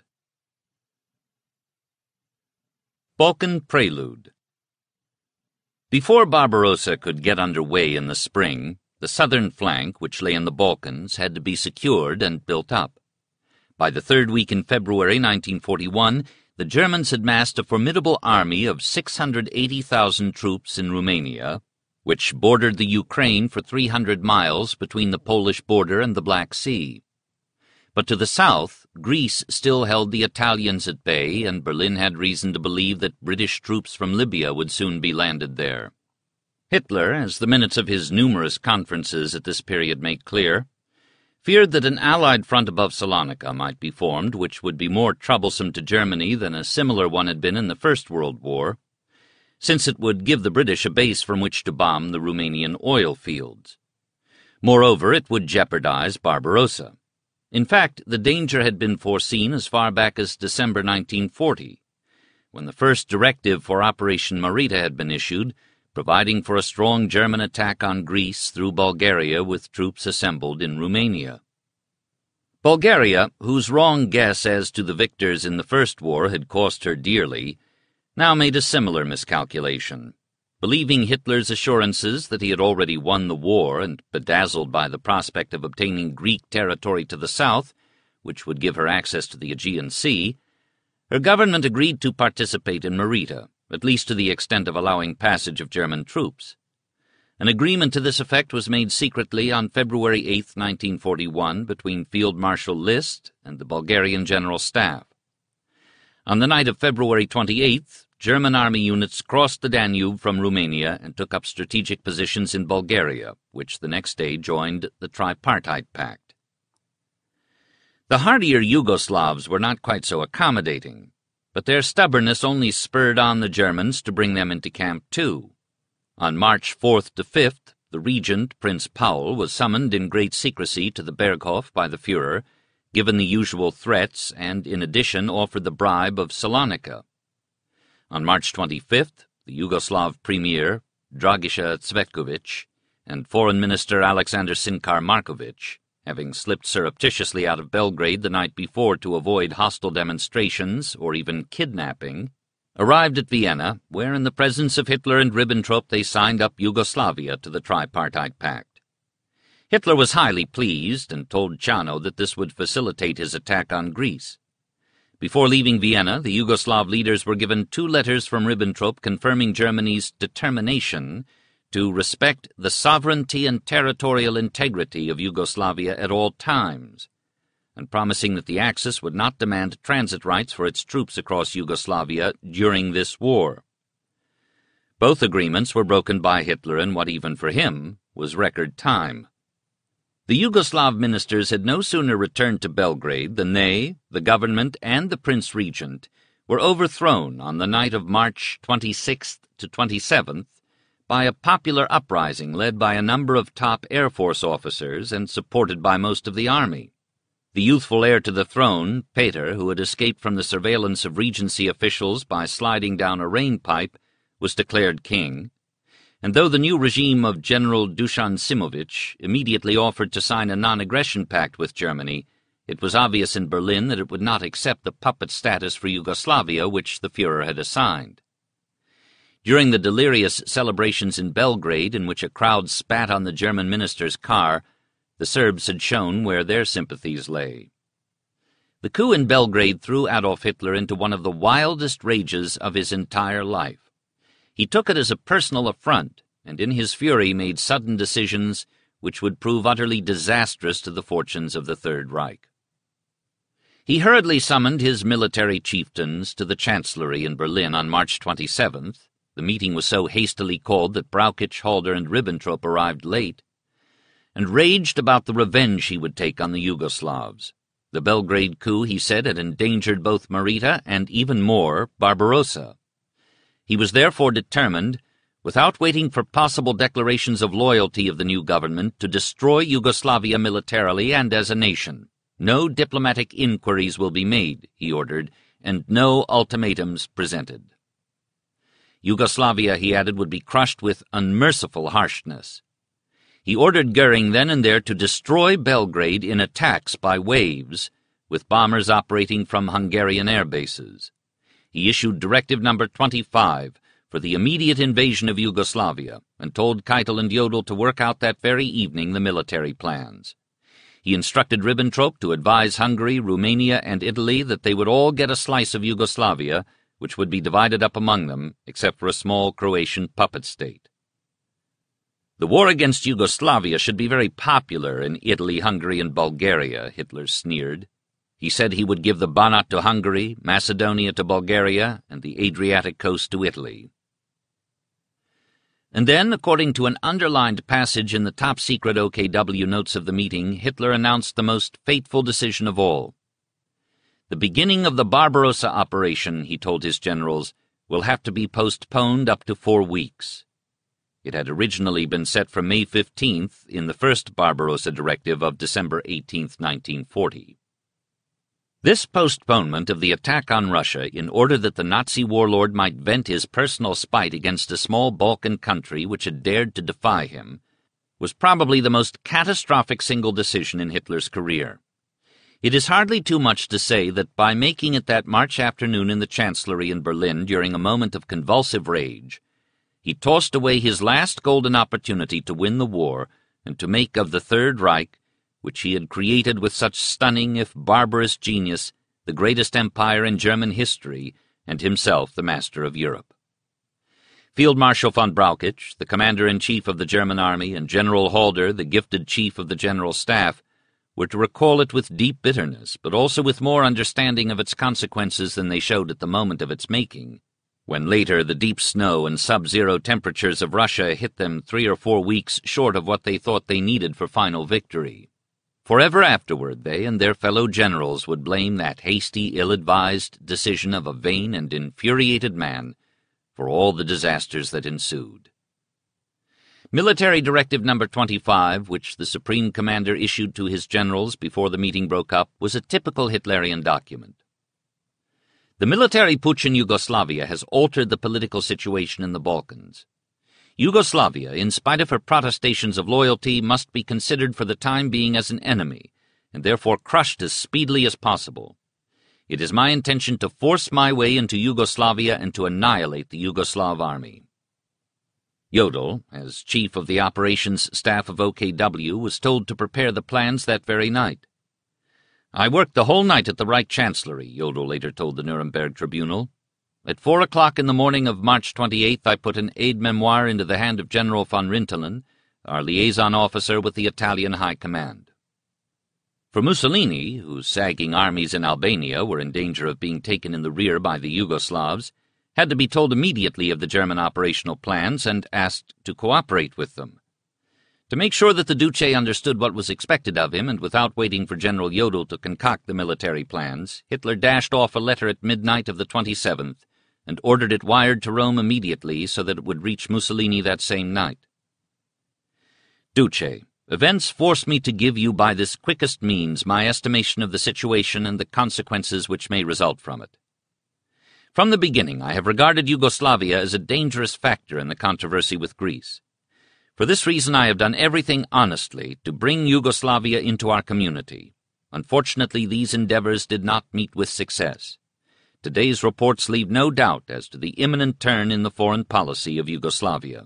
Balkan Prelude. Before Barbarossa could get under way in the spring, the southern flank, which lay in the Balkans, had to be secured and built up. By the third week in February 1941, the Germans had massed a formidable army of 680,000 troops in Romania, which bordered the Ukraine for 300 miles between the Polish border and the Black Sea. But to the south, Greece still held the Italians at bay, and Berlin had reason to believe that British troops from Libya would soon be landed there. Hitler, as the minutes of his numerous conferences at this period make clear, feared that an Allied front above Salonika might be formed, which would be more troublesome to Germany than a similar one had been in the First World War, since it would give the British a base from which to bomb the Romanian oil fields. Moreover, it would jeopardize Barbarossa. In fact, the danger had been foreseen as far back as December 1940, when the first directive for Operation Marita had been issued, providing for a strong German attack on Greece through Bulgaria with troops assembled in Romania. Bulgaria, whose wrong guess as to the victors in the First War had cost her dearly, now made a similar miscalculation. Believing Hitler's assurances that he had already won the war and bedazzled by the prospect of obtaining Greek territory to the south, which would give her access to the Aegean Sea, her government agreed to participate in Marita, at least to the extent of allowing passage of German troops. An agreement to this effect was made secretly on February 8, 1941, between Field Marshal List and the Bulgarian General Staff. On the night of February 28th, German army units crossed the Danube from Romania and took up strategic positions in Bulgaria, which the next day joined the Tripartite Pact. The hardier Yugoslavs were not quite so accommodating, but their stubbornness only spurred on the Germans to bring them into camp too. On March 4th to 5th, the regent, Prince Paul, was summoned in great secrecy to the Berghof by the Führer, given the usual threats, and in addition offered the bribe of Salonika. On March 25th, the Yugoslav Premier, Dragiša Cvetković, and Foreign Minister Alexander Sinkar Marković, having slipped surreptitiously out of Belgrade the night before to avoid hostile demonstrations or even kidnapping, arrived at Vienna, where in the presence of Hitler and Ribbentrop they signed up Yugoslavia to the Tripartite Pact. Hitler was highly pleased and told Chano that this would facilitate his attack on Greece. Before leaving Vienna, the Yugoslav leaders were given 2 letters from Ribbentrop confirming Germany's determination to respect the sovereignty and territorial integrity of Yugoslavia at all times, and promising that the Axis would not demand transit rights for its troops across Yugoslavia during this war. Both agreements were broken by Hitler in what even for him was record time. The Yugoslav ministers had no sooner returned to Belgrade than they, the government, and the Prince Regent were overthrown on the night of March 26th to 27th by a popular uprising led by a number of top Air Force officers and supported by most of the army. The youthful heir to the throne, Peter, who had escaped from the surveillance of Regency officials by sliding down a rain pipe, was declared king, and though the new regime of General Dusan Simovic immediately offered to sign a non-aggression pact with Germany, it was obvious in Berlin that it would not accept the puppet status for Yugoslavia which the Führer had assigned. During the delirious celebrations in Belgrade, in which a crowd spat on the German minister's car, the Serbs had shown where their sympathies lay. The coup in Belgrade threw Adolf Hitler into one of the wildest rages of his entire life. He took it as a personal affront, and in his fury made sudden decisions which would prove utterly disastrous to the fortunes of the Third Reich. He hurriedly summoned his military chieftains to the Chancellery in Berlin on March 27th. The meeting was so hastily called that Brauchitsch, Halder, and Ribbentrop arrived late, and raged about the revenge he would take on the Yugoslavs. The Belgrade coup, he said, had endangered both Marita and, even more, Barbarossa. He was therefore determined, without waiting for possible declarations of loyalty of the new government, to destroy Yugoslavia militarily and as a nation. No diplomatic inquiries will be made, he ordered, and no ultimatums presented. Yugoslavia, he added, would be crushed with unmerciful harshness. He ordered Goering then and there to destroy Belgrade in attacks by waves, with bombers operating from Hungarian air bases. He issued Directive No. 25 for the immediate invasion of Yugoslavia and told Keitel and Jodl to work out that very evening the military plans. He instructed Ribbentrop to advise Hungary, Romania, and Italy that they would all get a slice of Yugoslavia, which would be divided up among them, except for a small Croatian puppet state. The war against Yugoslavia should be very popular in Italy, Hungary, and Bulgaria, Hitler sneered. He said he would give the Banat to Hungary, Macedonia to Bulgaria, and the Adriatic coast to Italy. And then, according to an underlined passage in the top-secret OKW notes of the meeting, Hitler announced the most fateful decision of all. The beginning of the Barbarossa operation, he told his generals, will have to be postponed up to 4 weeks. It had originally been set for May 15th in the first Barbarossa Directive of December 18, 1940. This postponement of the attack on Russia in order that the Nazi warlord might vent his personal spite against a small Balkan country which had dared to defy him was probably the most catastrophic single decision in Hitler's career. It is hardly too much to say that by making it that March afternoon in the Chancellery in Berlin during a moment of convulsive rage, he tossed away his last golden opportunity to win the war and to make of the Third Reich, which he had created with such stunning, if barbarous genius, the greatest empire in German history, and himself the master of Europe. Field Marshal von Brauchitsch, the commander-in-chief of the German army, and General Halder, the gifted chief of the General Staff, were to recall it with deep bitterness, but also with more understanding of its consequences than they showed at the moment of its making, when later the deep snow and sub-zero temperatures of Russia hit them 3 or 4 weeks short of what they thought they needed for final victory. Forever afterward, they and their fellow generals would blame that hasty, ill-advised decision of a vain and infuriated man for all the disasters that ensued. Military Directive No. 25, which the Supreme Commander issued to his generals before the meeting broke up, was a typical Hitlerian document. The military putsch in Yugoslavia has altered the political situation in the Balkans. Yugoslavia, in spite of her protestations of loyalty, must be considered for the time being as an enemy, and therefore crushed as speedily as possible. It is my intention to force my way into Yugoslavia and to annihilate the Yugoslav army. Jodl, as chief of the operations staff of OKW, was told to prepare the plans that very night. I worked the whole night at the Reich Chancellery, Jodl later told the Nuremberg Tribunal. At 4 o'clock in the morning of March 28th, I put an aide-memoire into the hand of General von Rintelen, our liaison officer with the Italian High Command. For Mussolini, whose sagging armies in Albania were in danger of being taken in the rear by the Yugoslavs, had to be told immediately of the German operational plans and asked to cooperate with them. To make sure that the Duce understood what was expected of him, and without waiting for General Jodl to concoct the military plans, Hitler dashed off a letter at midnight of the 27th, and ordered it wired to Rome immediately so that it would reach Mussolini that same night. Duce, events force me to give you by this quickest means my estimation of the situation and the consequences which may result from it. From the beginning, I have regarded Yugoslavia as a dangerous factor in the controversy with Greece. For this reason, I have done everything honestly to bring Yugoslavia into our community. Unfortunately, these endeavors did not meet with success. Today's reports leave no doubt as to the imminent turn in the foreign policy of Yugoslavia.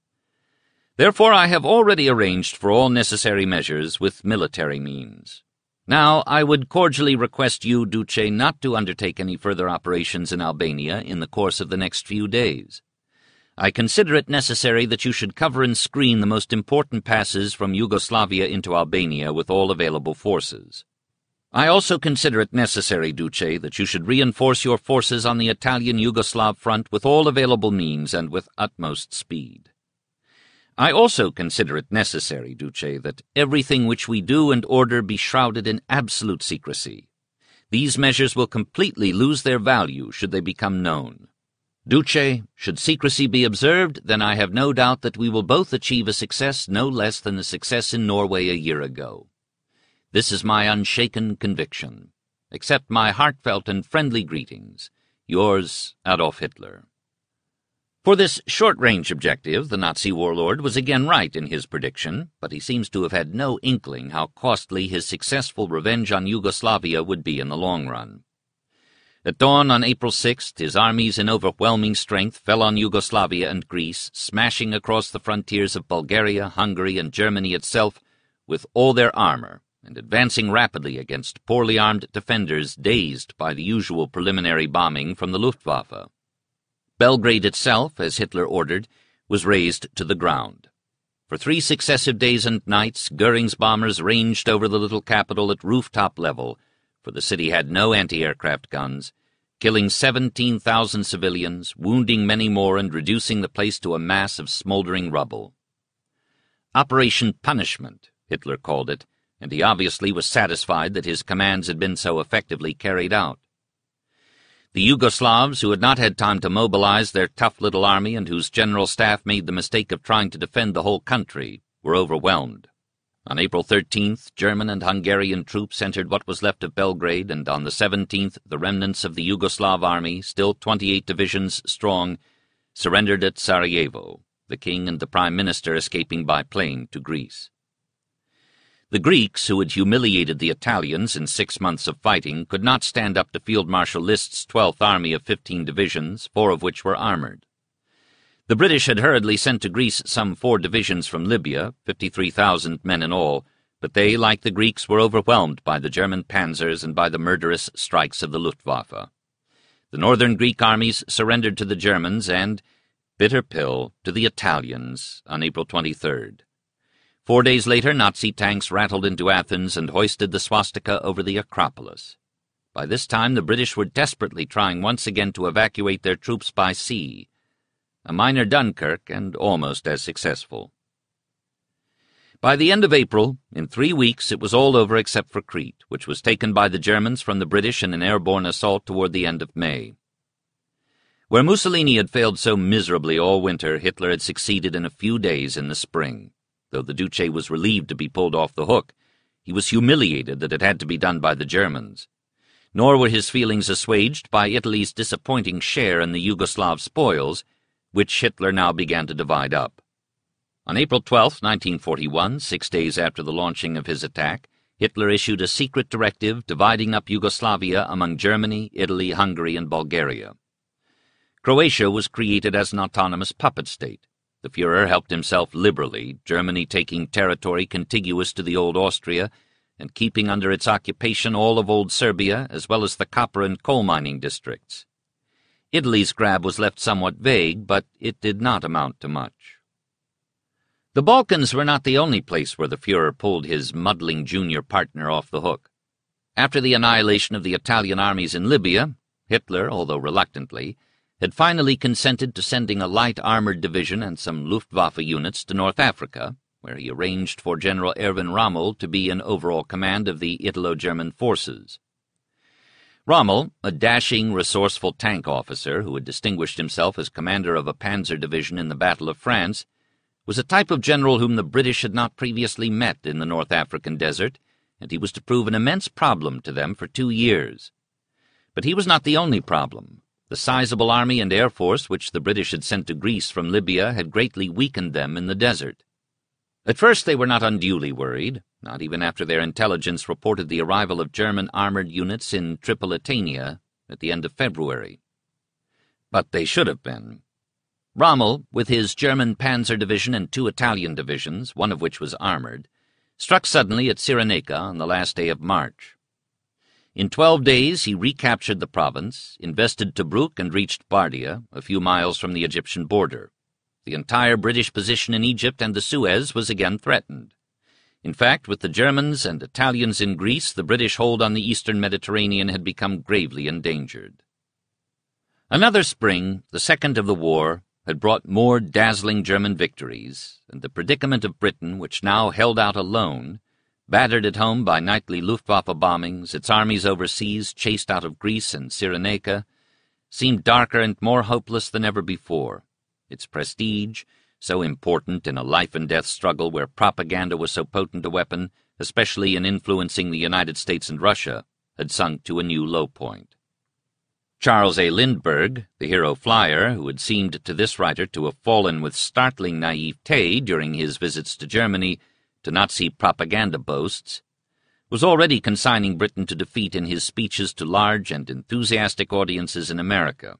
Therefore, I have already arranged for all necessary measures with military means. Now, I would cordially request you, Duce, not to undertake any further operations in Albania in the course of the next few days. I consider it necessary that you should cover and screen the most important passes from Yugoslavia into Albania with all available forces. I also consider it necessary, Duce, that you should reinforce your forces on the Italian-Yugoslav front with all available means and with utmost speed. I also consider it necessary, Duce, that everything which we do and order be shrouded in absolute secrecy. These measures will completely lose their value should they become known. Duce, should secrecy be observed, then I have no doubt that we will both achieve a success no less than the success in Norway a year ago. This is my unshaken conviction. Accept my heartfelt and friendly greetings. Yours, Adolf Hitler. For this short-range objective, the Nazi warlord was again right in his prediction, but he seems to have had no inkling how costly his successful revenge on Yugoslavia would be in the long run. At dawn on April 6th, his armies in overwhelming strength fell on Yugoslavia and Greece, smashing across the frontiers of Bulgaria, Hungary, and Germany itself with all their armor, and advancing rapidly against poorly armed defenders dazed by the usual preliminary bombing from the Luftwaffe. Belgrade itself, as Hitler ordered, was razed to the ground. For 3 successive days and nights, Goering's bombers ranged over the little capital at rooftop level, for the city had no anti-aircraft guns, killing 17,000 civilians, wounding many more, and reducing the place to a mass of smoldering rubble. Operation Punishment, Hitler called it, and he obviously was satisfied that his commands had been so effectively carried out. The Yugoslavs, who had not had time to mobilize their tough little army and whose general staff made the mistake of trying to defend the whole country, were overwhelmed. On April 13th, German and Hungarian troops entered what was left of Belgrade, and on the 17th, the remnants of the Yugoslav army, still 28 divisions strong, surrendered at Sarajevo, the king and the prime minister escaping by plane to Greece. The Greeks, who had humiliated the Italians in 6 months of fighting, could not stand up to Field Marshal List's 12th Army of 15 divisions, 4 of which were armored. The British had hurriedly sent to Greece some 4 divisions from Libya, 53,000 men in all, but they, like the Greeks, were overwhelmed by the German panzers and by the murderous strikes of the Luftwaffe. The northern Greek armies surrendered to the Germans and, bitter pill, to the Italians on April 23rd. 4 days later, Nazi tanks rattled into Athens and hoisted the swastika over the Acropolis. By this time, the British were desperately trying once again to evacuate their troops by sea. A minor Dunkirk, and almost as successful. By the end of April, in 3 weeks, it was all over except for Crete, which was taken by the Germans from the British in an airborne assault toward the end of May. Where Mussolini had failed so miserably all winter, Hitler had succeeded in a few days in the spring. Though the Duce was relieved to be pulled off the hook, he was humiliated that it had to be done by the Germans. Nor were his feelings assuaged by Italy's disappointing share in the Yugoslav spoils, which Hitler now began to divide up. On April 12, 1941, 6 days after the launching of his attack, Hitler issued a secret directive dividing up Yugoslavia among Germany, Italy, Hungary, and Bulgaria. Croatia was created as an autonomous puppet state. The Führer helped himself liberally, Germany taking territory contiguous to the old Austria and keeping under its occupation all of old Serbia, as well as the copper and coal mining districts. Italy's grab was left somewhat vague, but it did not amount to much. The Balkans were not the only place where the Führer pulled his muddling junior partner off the hook. After the annihilation of the Italian armies in Libya, Hitler, although reluctantly, had finally consented to sending a light armored division and some Luftwaffe units to North Africa, where he arranged for General Erwin Rommel to be in overall command of the Italo-German forces. Rommel, a dashing, resourceful tank officer who had distinguished himself as commander of a panzer division in the Battle of France, was a type of general whom the British had not previously met in the North African desert, and he was to prove an immense problem to them for 2 years. But he was not the only problem. The sizable army and air force which the British had sent to Greece from Libya had greatly weakened them in the desert. At first they were not unduly worried, not even after their intelligence reported the arrival of German armored units in Tripolitania at the end of February. But they should have been. Rommel, with his German panzer division and 2 Italian divisions, one of which was armored, struck suddenly at Cyrenaica on the last day of March. In 12 days he recaptured the province, invested Tobruk, and reached Bardia, a few miles from the Egyptian border. The entire British position in Egypt and the Suez was again threatened. In fact, with the Germans and Italians in Greece, the British hold on the eastern Mediterranean had become gravely endangered. Another spring, the second of the war, had brought more dazzling German victories, and the predicament of Britain, which now held out alone, battered at home by nightly Luftwaffe bombings, its armies overseas chased out of Greece and Cyrenaica, seemed darker and more hopeless than ever before. Its prestige, so important in a life-and-death struggle where propaganda was so potent a weapon, especially in influencing the United States and Russia, had sunk to a new low point. Charles A. Lindbergh, the hero flyer, who had seemed to this writer to have fallen with startling naivete during his visits to Germany to Nazi propaganda boasts, was already consigning Britain to defeat in his speeches to large and enthusiastic audiences in America.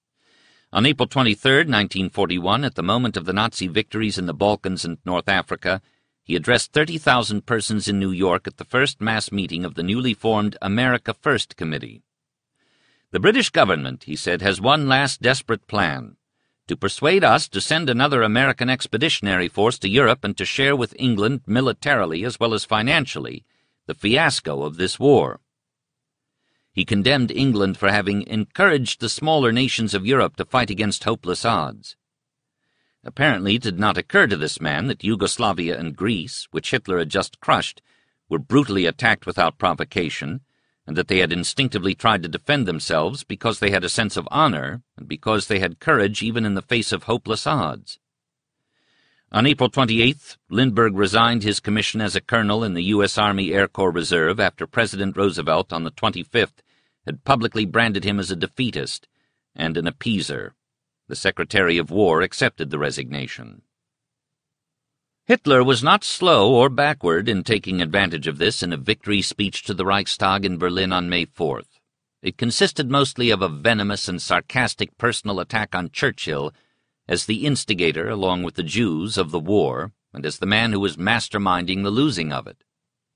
On April 23, 1941, at the moment of the Nazi victories in the Balkans and North Africa, he addressed 30,000 persons in New York at the first mass meeting of the newly formed America First Committee. The British government, he said, has one last desperate plan: to persuade us to send another American expeditionary force to Europe and to share with England militarily as well as financially the fiasco of this war. He condemned England for having encouraged the smaller nations of Europe to fight against hopeless odds. Apparently it did not occur to this man that Yugoslavia and Greece, which Hitler had just crushed, were brutally attacked without provocation, and that they had instinctively tried to defend themselves because they had a sense of honor and because they had courage even in the face of hopeless odds. On April 28th, Lindbergh resigned his commission as a colonel in the U.S. Army Air Corps Reserve after President Roosevelt on the 25th had publicly branded him as a defeatist and an appeaser. The Secretary of War accepted the resignation. Hitler was not slow or backward in taking advantage of this in a victory speech to the Reichstag in Berlin on May 4th. It consisted mostly of a venomous and sarcastic personal attack on Churchill as the instigator, along with the Jews, of the war, and as the man who was masterminding the losing of it.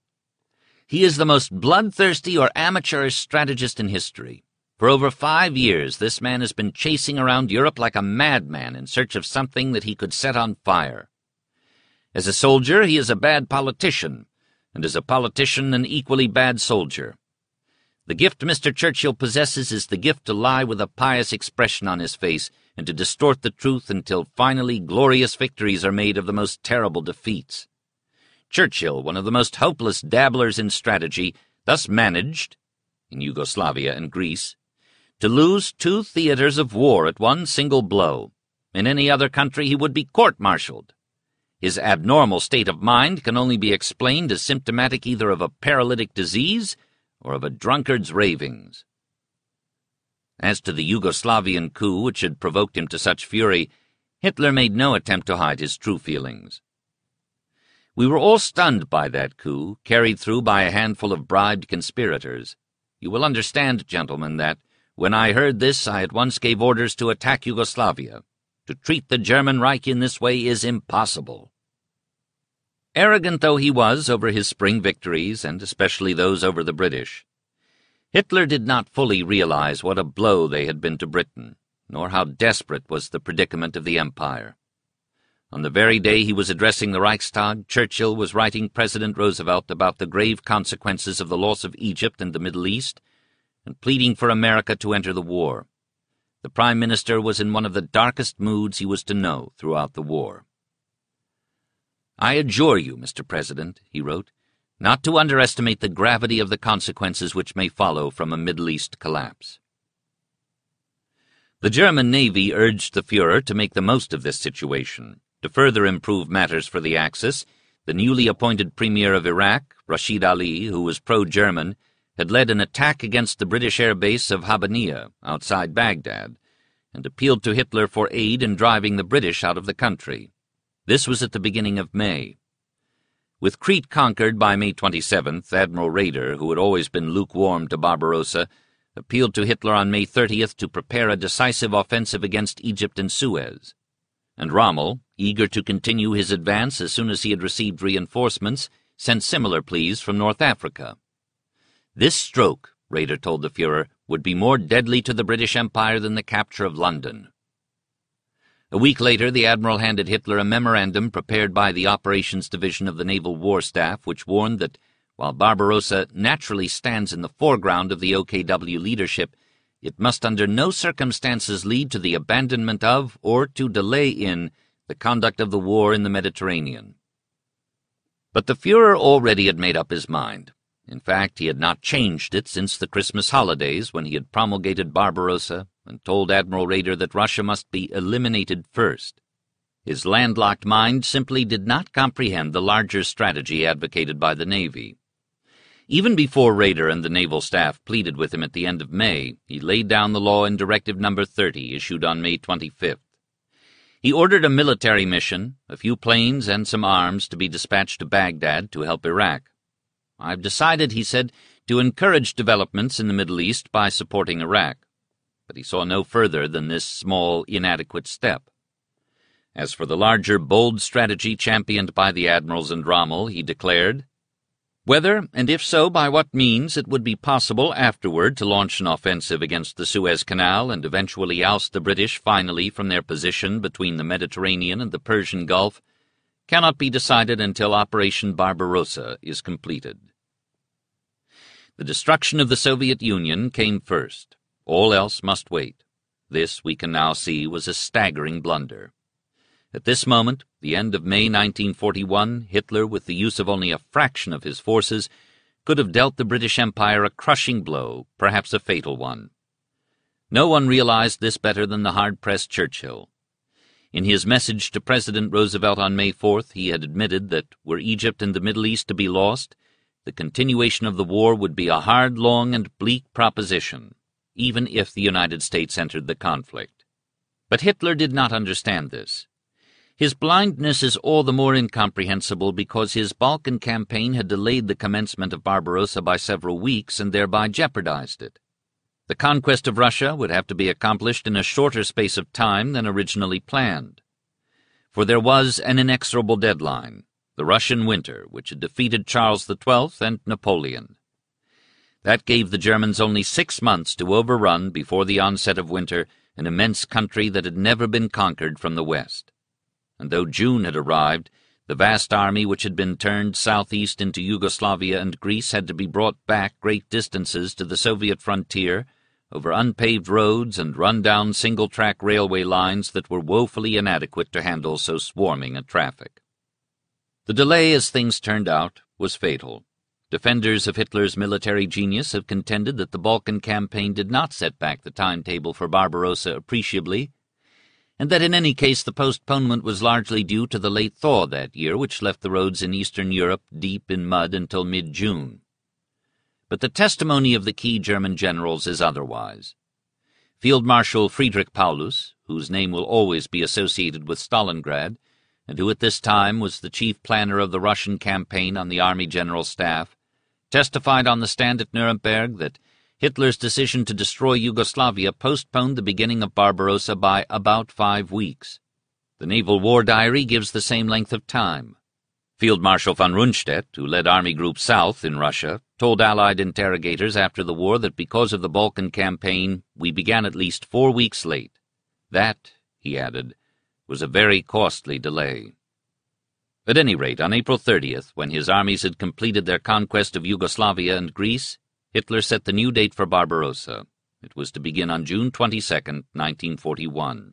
He is the most bloodthirsty or amateurish strategist in history. For over 5 years this man has been chasing around Europe like a madman in search of something that he could set on fire. As a soldier he is a bad politician, and as a politician an equally bad soldier. The gift Mr. Churchill possesses is the gift to lie with a pious expression on his face and to distort the truth until finally glorious victories are made of the most terrible defeats. Churchill, one of the most hopeless dabblers in strategy, thus managed, in Yugoslavia and Greece, to lose 2 theaters of war at one single blow. In any other country he would be court-martialed. His abnormal state of mind can only be explained as symptomatic either of a paralytic disease or of a drunkard's ravings. As to the Yugoslavian coup which had provoked him to such fury, Hitler made no attempt to hide his true feelings. We were all stunned by that coup, carried through by a handful of bribed conspirators. You will understand, gentlemen, that when I heard this I at once gave orders to attack Yugoslavia. To treat the German Reich in this way is impossible. Arrogant though he was over his spring victories, and especially those over the British, Hitler did not fully realize what a blow they had been to Britain, nor how desperate was the predicament of the Empire. On the very day he was addressing the Reichstag, Churchill was writing President Roosevelt about the grave consequences of the loss of Egypt and the Middle East, and pleading for America to enter the war. The Prime Minister was in one of the darkest moods he was to know throughout the war. "I adjure you, Mr. President," he wrote, "not to underestimate the gravity of the consequences which may follow from a Middle East collapse." The German Navy urged the Führer to make the most of this situation. To further improve matters for the Axis, the newly appointed Premier of Iraq, Rashid Ali, who was pro-German, had led an attack against the British air base of Habbaniyah outside Baghdad, and appealed to Hitler for aid in driving the British out of the country. This was at the beginning of May. With Crete conquered by May 27th, Admiral Raeder, who had always been lukewarm to Barbarossa, appealed to Hitler on May 30th to prepare a decisive offensive against Egypt and Suez. And Rommel, eager to continue his advance as soon as he had received reinforcements, sent similar pleas from North Africa. This stroke, Raeder told the Führer, would be more deadly to the British Empire than the capture of London. A week later, the Admiral handed Hitler a memorandum prepared by the Operations Division of the Naval War Staff, which warned that, while Barbarossa naturally stands in the foreground of the OKW leadership, it must under no circumstances lead to the abandonment of, or to delay in, the conduct of the war in the Mediterranean. But the Führer already had made up his mind. In fact, he had not changed it since the Christmas holidays, when he had promulgated Barbarossa and told Admiral Raeder that Russia must be eliminated first. His landlocked mind simply did not comprehend the larger strategy advocated by the Navy. Even before Raeder and the naval staff pleaded with him at the end of May, he laid down the law in Directive No. 30, issued on May 25th. He ordered a military mission, a few planes and some arms to be dispatched to Baghdad to help Iraq. "I've decided," he said, "to encourage developments in the Middle East by supporting Iraq." But he saw no further than this small, inadequate step. As for the larger, bold strategy championed by the admirals and Rommel, he declared, "Whether, and if so, by what means, it would be possible afterward to launch an offensive against the Suez Canal and eventually oust the British finally from their position between the Mediterranean and the Persian Gulf, cannot be decided until Operation Barbarossa is completed." The destruction of the Soviet Union came first. All else must wait. This, we can now see, was a staggering blunder. At this moment, the end of May 1941, Hitler, with the use of only a fraction of his forces, could have dealt the British Empire a crushing blow, perhaps a fatal one. No one realized this better than the hard-pressed Churchill. In his message to President Roosevelt on May 4th, he had admitted that, were Egypt and the Middle East to be lost, the continuation of the war would be a hard, long, and bleak proposition, even if the United States entered the conflict. But Hitler did not understand this. His blindness is all the more incomprehensible because his Balkan campaign had delayed the commencement of Barbarossa by several weeks and thereby jeopardized it. The conquest of Russia would have to be accomplished in a shorter space of time than originally planned. For there was an inexorable deadline, the Russian winter, which had defeated Charles XII and Napoleon. That gave the Germans only 6 months to overrun, before the onset of winter, an immense country that had never been conquered from the west. And though June had arrived, the vast army which had been turned southeast into Yugoslavia and Greece had to be brought back great distances to the Soviet frontier, over unpaved roads and run-down single-track railway lines that were woefully inadequate to handle so swarming a traffic. The delay, as things turned out, was fatal. Defenders of Hitler's military genius have contended that the Balkan campaign did not set back the timetable for Barbarossa appreciably, and that in any case the postponement was largely due to the late thaw that year, which left the roads in Eastern Europe deep in mud until mid-June. But the testimony of the key German generals is otherwise. Field Marshal Friedrich Paulus, whose name will always be associated with Stalingrad, and who at this time was the chief planner of the Russian campaign on the Army General Staff, testified on the stand at Nuremberg that Hitler's decision to destroy Yugoslavia postponed the beginning of Barbarossa by about 5 weeks. The Naval War Diary gives the same length of time. Field Marshal von Rundstedt, who led Army Group South in Russia, told Allied interrogators after the war that because of the Balkan campaign, we began at least 4 weeks late. That, he added, was a very costly delay. At any rate, on April 30th, when his armies had completed their conquest of Yugoslavia and Greece, Hitler set the new date for Barbarossa. It was to begin on June 22, 1941.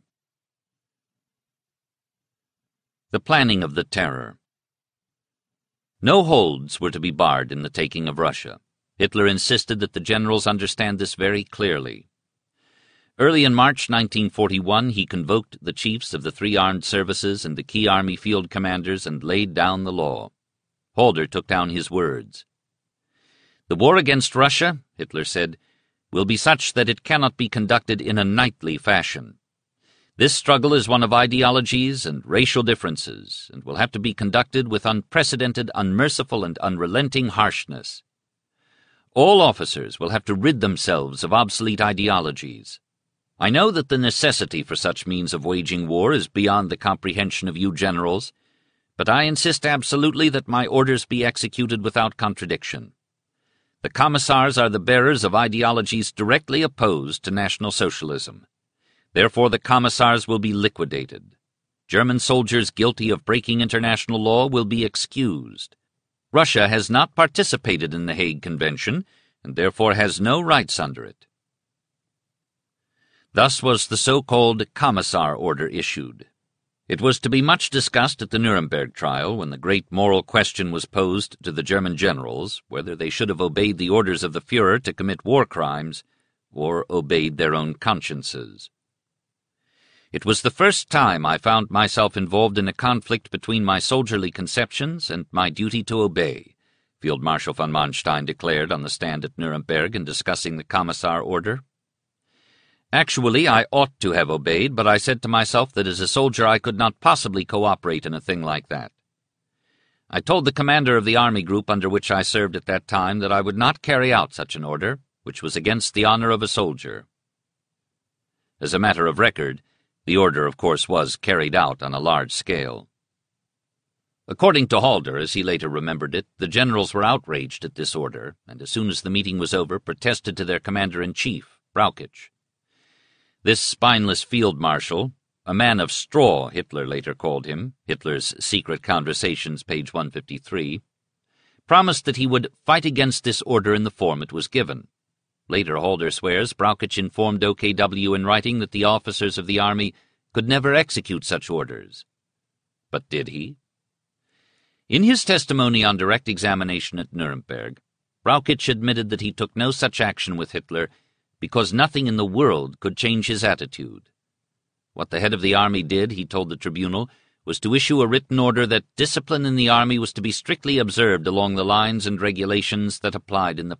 The planning of the terror. No holds were to be barred in the taking of Russia. Hitler insisted that the generals understand this very clearly. Early in March 1941, he convoked the chiefs of the 3 armed services and the key army field commanders and laid down the law. Halder took down his words. The war against Russia, Hitler said, will be such that it cannot be conducted in a knightly fashion. This struggle is one of ideologies and racial differences, and will have to be conducted with unprecedented, unmerciful, and unrelenting harshness. All officers will have to rid themselves of obsolete ideologies. I know that the necessity for such means of waging war is beyond the comprehension of you generals, but I insist absolutely that my orders be executed without contradiction. The commissars are the bearers of ideologies directly opposed to National Socialism. Therefore the commissars will be liquidated. German soldiers guilty of breaking international law will be excused. Russia has not participated in the Hague Convention, and therefore has no rights under it. Thus was the so-called Commissar Order issued. It was to be much discussed at the Nuremberg trial when the great moral question was posed to the German generals whether they should have obeyed the orders of the Führer to commit war crimes or obeyed their own consciences. It was the first time I found myself involved in a conflict between my soldierly conceptions and my duty to obey, Field Marshal von Manstein declared on the stand at Nuremberg in discussing the Commissar Order. Actually, I ought to have obeyed, but I said to myself that as a soldier I could not possibly cooperate in a thing like that. I told the commander of the army group under which I served at that time that I would not carry out such an order, which was against the honor of a soldier. As a matter of record, the order, of course, was carried out on a large scale. According to Halder, as he later remembered it, the generals were outraged at this order, and as soon as the meeting was over, protested to their commander-in-chief, Brauchitsch. This spineless field marshal, a man of straw, Hitler later called him, Hitler's Secret Conversations, page 153, promised that he would fight against this order in the form it was given. Later, Halder swears Brauchitsch informed OKW in writing that the officers of the army could never execute such orders. But did he? In his testimony on direct examination at Nuremberg, Brauchitsch admitted that he took no such action with Hitler because nothing in the world could change his attitude. What the head of the army did, he told the tribunal, was to issue a written order that discipline in the army was to be strictly observed along the lines and regulations that applied in the